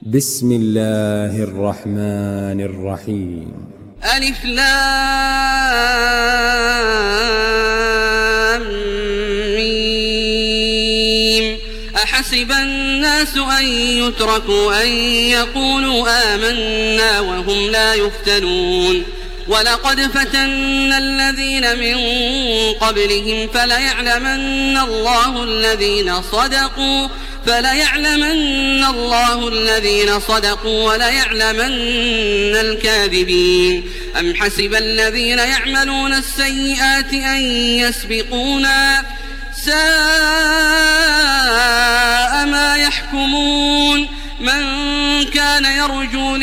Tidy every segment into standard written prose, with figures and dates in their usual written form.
بسم الله الرحمن الرحيم. ألف لام ميم. أحسب الناس أن يتركوا أن يقولوا آمنا وهم لا يفتنون ولقد فتنا الذين من قبلهم فليعلمن الله الذين صدقوا وليعلمن الكاذبين. أم حسب الذين يعملون السيئات أن يسبقونا ساء ما يحكمون. من كان يرجو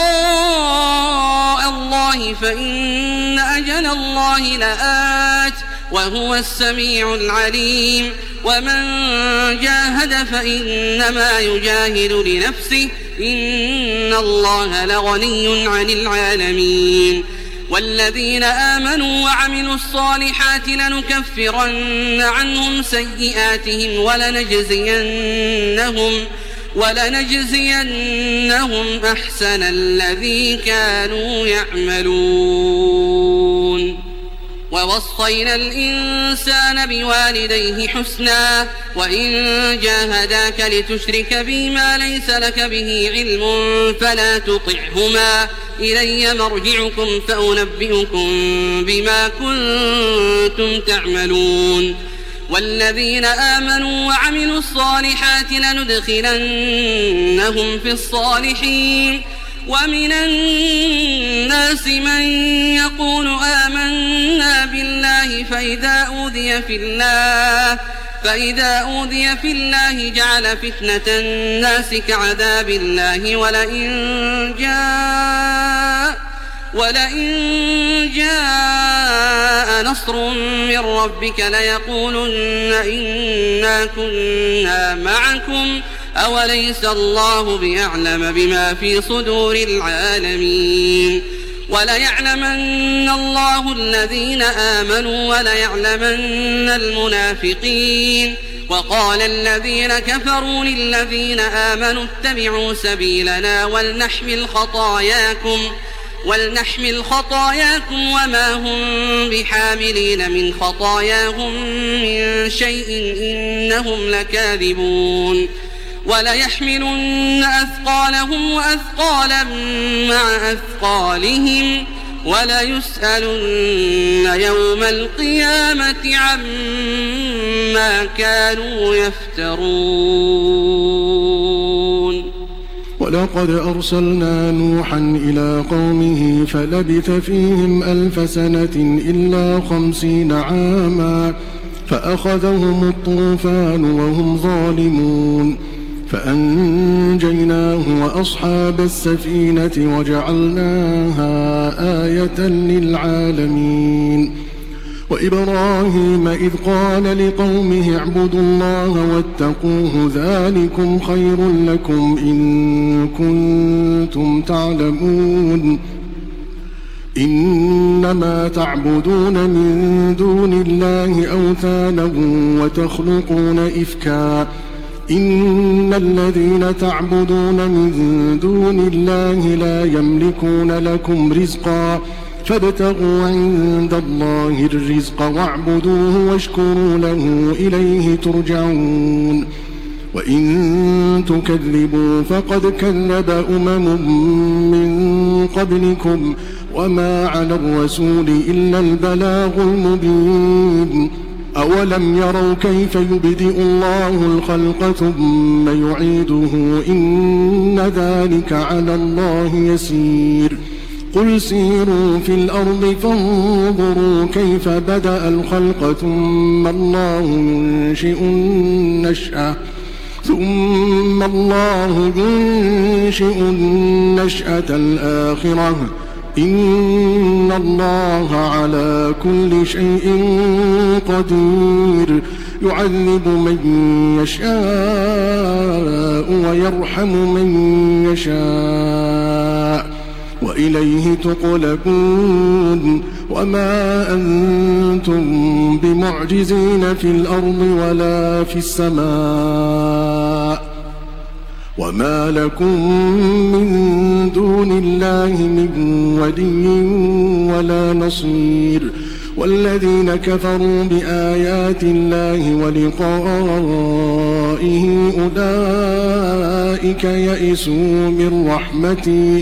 لقاء الله فإن أجل الله لآت وهو السميع العليم. ومن جاهد فإنما يجاهد لنفسه إن الله لغني عن العالمين. والذين آمنوا وعملوا الصالحات لنكفرن عنهم سيئاتهم ولنجزينهم أحسن الذي كانوا يعملون. ووصينا الإنسان بوالديه حسنا وإن جاهداك لتشرك بي ما ليس لك به علم فلا تطعهما إلي مرجعكم فأنبئكم بما كنتم تعملون. والذين آمنوا وعملوا الصالحات لندخلنهم في الصالحين. ومن الناس من يقول آمنا بالله فإذا أوذي في الله جعل فتنة الناس كعذاب الله ولئن جاء نصر من ربك ليقولن إنا كنا معكم أوليس الله بأعلم بما في صدور العالمين. وليعلمن الله الذين آمنوا وليعلمن المنافقين. وقال الذين كفروا للذين آمنوا اتبعوا سبيلنا ولنحمل خطاياكم وما هم بحاملين من خطاياهم من شيء إنهم لكاذبون. وليحملن أثقالهم وأثقالا مع أثقالهم وليسألن يوم القيامة عما كانوا يفترون. ولقد أرسلنا نوحا إلى قومه فلبث فيهم 1000 سنة إلا 50 عاما فأخذهم الطوفان وهم ظالمون فأنجيناه وأصحاب السفينة وجعلناها آية للعالمين. وإبراهيم إذ قال لقومه اعبدوا الله واتقوه ذلكم خير لكم إن كنتم تعلمون. إنما تعبدون من دون الله أوثانا وتخلقون إفكا إن الذين تعبدون من دون الله لا يملكون لكم رزقا فابتغوا عند الله الرزق واعبدوه واشكروا له إليه ترجعون. وإن تكذبوا فقد كذب من قبلكم وما على الرسول إلا البلاغ المبين. أولم يروا كيف يبدئ الله الخلق ثم يعيده إن ذلك على الله يسير. قل سيروا في الأرض فانظروا كيف بدأ الخلق ثم الله ينشئ النشأة الآخرة إن الله على كل شيء قدير. يعذب من يشاء ويرحم من يشاء وإليه تقلبون. وما أنتم بمعجزين في الأرض ولا في السماء وما لكم من دون الله من ولي ولا نصير والذين كفروا بآيات الله ولقائه أولئك يئسوا من رحمتي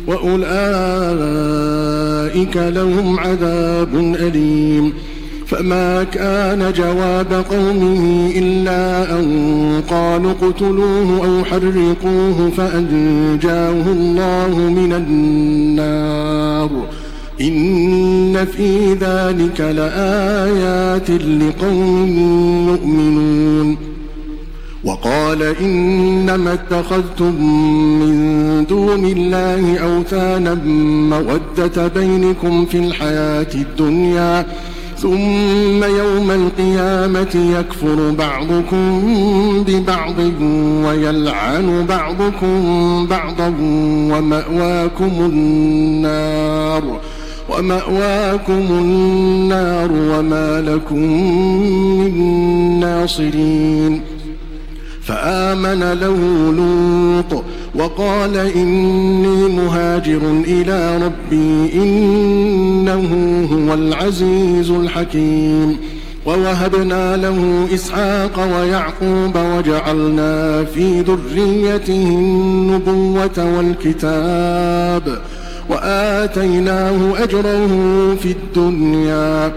وأولئك لهم عذاب أليم فما كان جواب قومه إلا أن قالوا اقتلوه أو حرقوه فأنجاه الله من النار إن في ذلك لآيات لقوم يؤمنون وقال إنما اتخذتم من دون الله أوثانا مودة بينكم في الحياة الدنيا ثم يوم القيامة يكفر بعضكم ببعض ويلعن بعضكم بعضا ومأواكم النار وما لكم من ناصرين فآمن له لوط وقال إني مهاجر إلى ربي إنه هو العزيز الحكيم ووهبنا له إسحاق ويعقوب وجعلنا في ذريته النبوة والكتاب وآتيناه أجره في الدنيا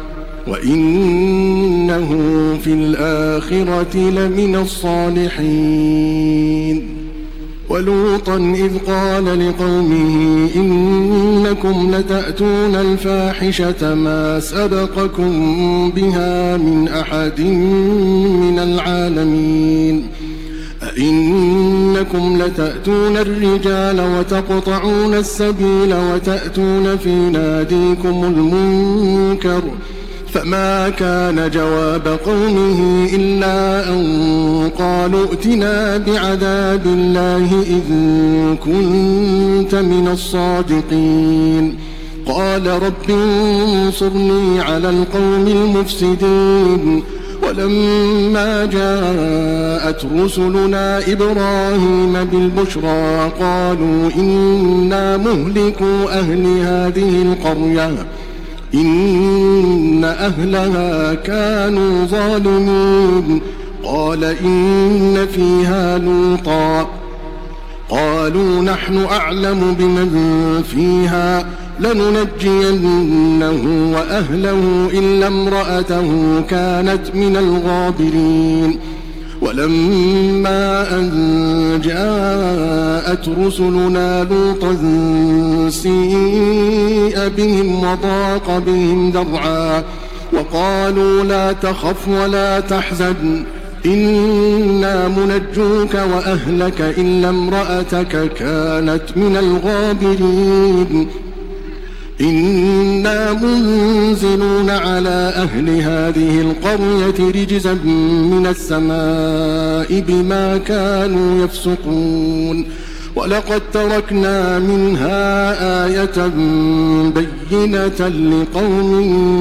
وإنه في الآخرة لمن الصالحين ولوطا إذ قال لقومه إنكم لتأتون الفاحشة ما سبقكم بها من أحد من العالمين أئنكم لتأتون الرجال وتقطعون السبيل وتأتون في ناديكم المنكر فما كان جواب قومه إلا أن قالوا ائتنا بعذاب الله إذ كنت من الصادقين قال رب انصرني على القوم المفسدين ولما جاءت رسلنا إبراهيم بالبشرى قالوا إنا مهلكوا أهل هذه القرية إن أهلها كانوا ظالمين قال إن فيها لوطا قالوا نحن أعلم بمن فيها لننجينه وأهله إلا امرأته كانت من الغابرين ولما أن جاءت رسلنا لوطا سيء بهم وضاق بهم ذرعا وقالوا لا تخف ولا تحزن إنا منجوك وأهلك إلا امرأتك كانت من الغابرين إنا منزلون على أهل هذه القرية رجزا من السماء بما كانوا يفسقون ولقد تركنا منها آية بينة لقوم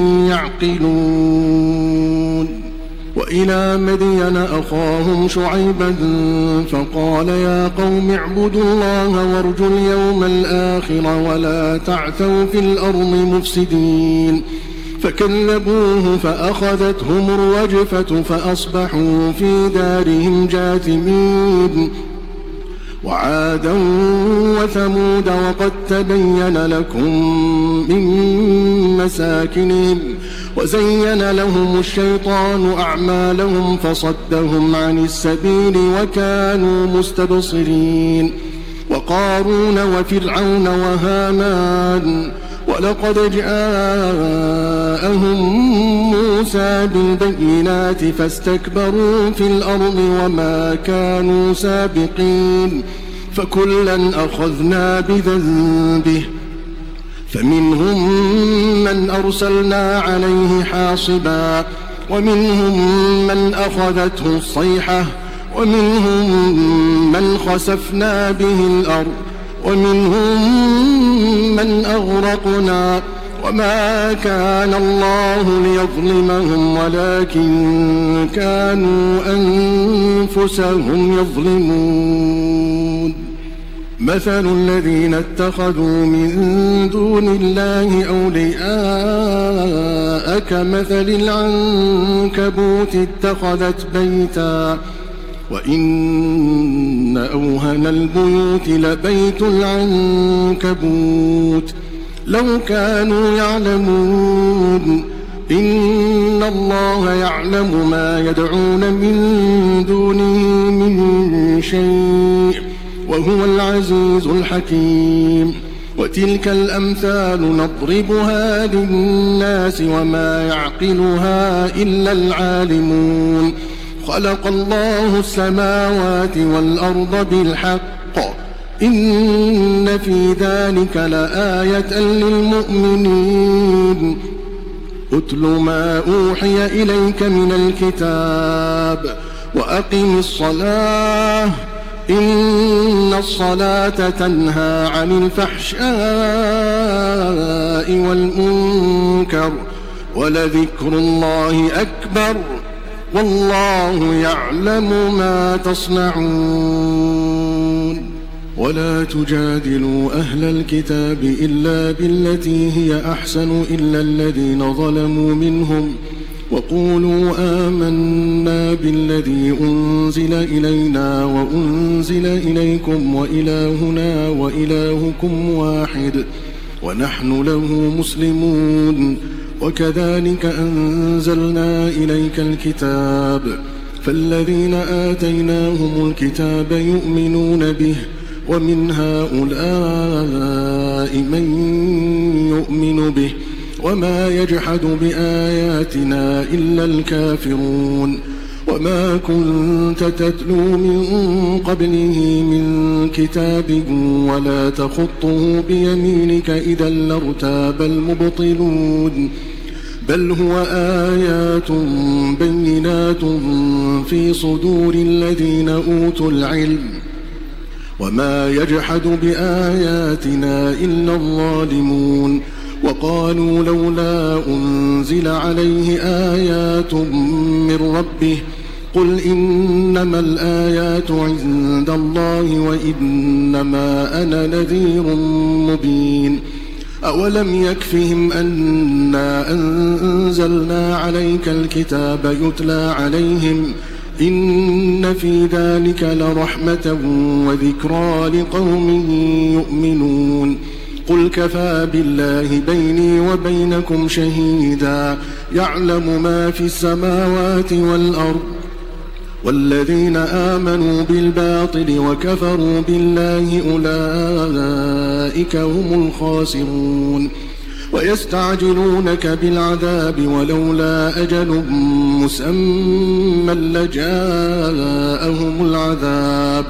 يعقلون وإلى مدين أخاهم شعيبا فقال يا قوم اعبدوا الله وارجوا اليوم الآخر ولا تعثوا في الأرض مفسدين فكذبوه فأخذتهم الرجفة فأصبحوا في دارهم جاثمين وعادا وثمود وقد تبين لكم من مساكنهم وزين لهم الشيطان أعمالهم فصدهم عن السبيل وكانوا مستبصرين وقارون وفرعون وهامان ولقد جاءهم موسى بالبينات فاستكبروا في الأرض وما كانوا سابقين فكلا أخذنا بذنبه فمنهم من أرسلنا عليه حاصبا ومنهم من أخذته الصيحة ومنهم من خسفنا به الأرض ومنهم من أغرقنا وما كان الله ليظلمهم ولكن كانوا أنفسهم يظلمون. مثل الذين اتخذوا من دون الله أولياء كمثل العنكبوت اتخذت بيتا وإن أوهن البيوت لبيت العنكبوت لو كانوا يعلمون. إن الله يعلم ما يدعون من دونه من شيء وهو العزيز الحكيم. وتلك الأمثال نضربها للناس وما يعقلها إلا العالمون. خلق الله السماوات والأرض بالحق إن في ذلك لآية للمؤمنين. أتل ما أوحي إليك من الكتاب وأقم الصلاة إن الصلاة تنهى عن الفحشاء والمنكر ولذكر الله أكبر والله يعلم ما تصنعون. ولا تجادلوا أهل الكتاب إلا بالتي هي أحسن إلا الذين ظلموا منهم وقولوا آمنا بالذي أنزل إلينا وأنزل إليكم وإلهنا وإلهكم واحد ونحن له مسلمون. وكذلك أنزلنا إليك الكتاب فالذين آتيناهم الكتاب يؤمنون به ومن هؤلاء من يؤمن به وما يجحد بآياتنا إلا الكافرون. وما كنت تتلو من قبله من كتاب ولا تخطه بيمينك إذا لارتاب المبطلون. بل هو آيات بينات في صدور الذين أوتوا العلم وما يجحد بآياتنا إلا الظالمون. وقالوا لولا أنزل عليه آيات من ربه قل إنما الآيات عند الله وإنما أنا نذير مبين. أولم يكفهم أنا أنزلنا عليك الكتاب يتلى عليهم إن في ذلك لرحمة وذكرى لقوم يؤمنون. قل كفى بالله بيني وبينكم شهيدا يعلم ما في السماوات والأرض. والذين آمنوا بالباطل وكفروا بالله أولئك هم الخاسرون. ويستعجلونك بالعذاب ولولا أجل مسمى لجاءهم العذاب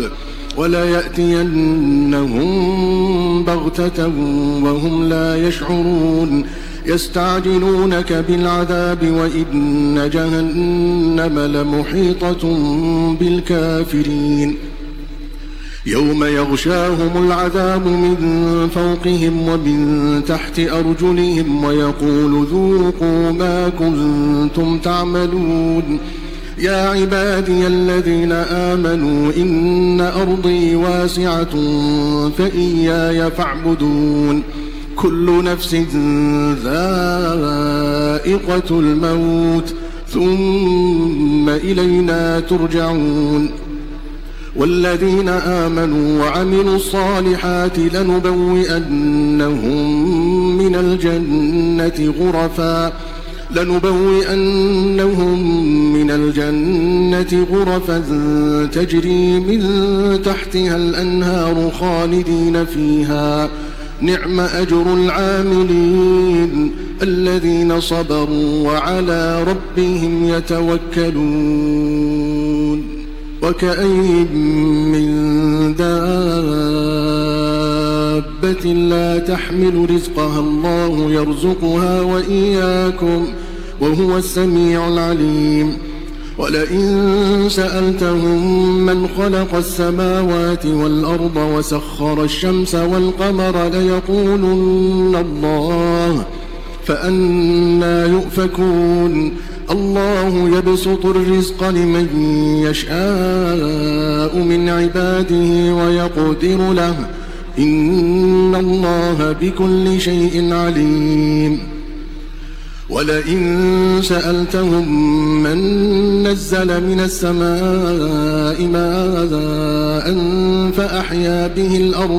وليأتينهم بغتة وهم لا يشعرون. يستعجلونك بالعذاب وإن جهنم لمحيطة بالكافرين. يوم يغشاهم العذاب من فوقهم ومن تحت أرجلهم ويقول ذوقوا ما كنتم تعملون. يا عبادي الذين آمنوا إن أرضي واسعة فإياي فاعبدون. كل نفس ذائقة الموت ثم إلينا ترجعون. والذين آمنوا وعملوا الصالحات لنبوئنهم من الجنة غرفا تجري من تحتها الأنهار خالدين فيها نعم أجر العاملين الذين صبروا وعلى ربهم يتوكلون. وكأين من دابة لا تحمل رزقها الله يرزقها وإياكم وهو السميع العليم. ولئن سألتهم من خلق السماوات والأرض وسخر الشمس والقمر ليقولن الله فأنى يؤفكون الله يبسط الرزق لمن يشاء من عباده ويقدر له إن الله بكل شيء عليم ولئن سألتهم من نزل من السماء ماء فأحيا به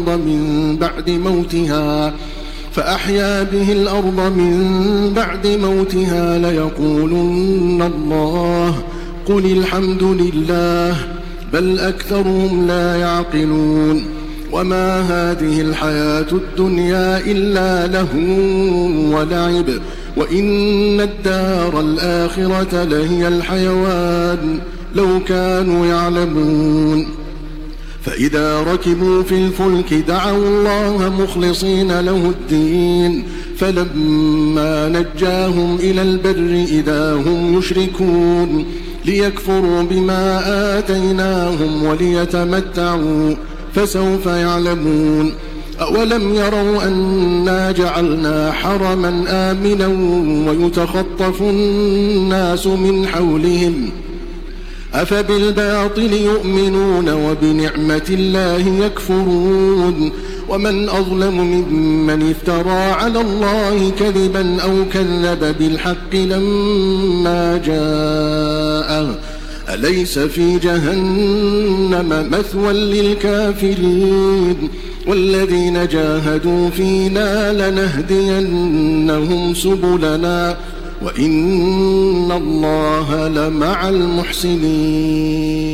الأرض من بعد موتها ليقولن الله قل الحمد لله بل أكثرهم لا يعقلون وما هذه الحياة الدنيا إلا لهو ولعب وإن الدار الآخرة لهي الحيوان لو كانوا يعلمون فإذا ركبوا في الفلك دعوا الله مخلصين له الدين فلما نجاهم إلى البر إذا هم يشركون ليكفروا بما آتيناهم وليتمتعوا فسوف يعلمون أولم يروا أنا جعلنا حرما آمنا ويتخطف الناس من حولهم أفبالباطل يؤمنون وبنعمة الله يكفرون ومن أظلم ممن افترى على الله كذبا أو كذب بالحق لما جاءه أليس في جهنم مثوى للكافرين والذين جاهدوا فينا لنهدينهم سبلنا وإن الله لمع المحسنين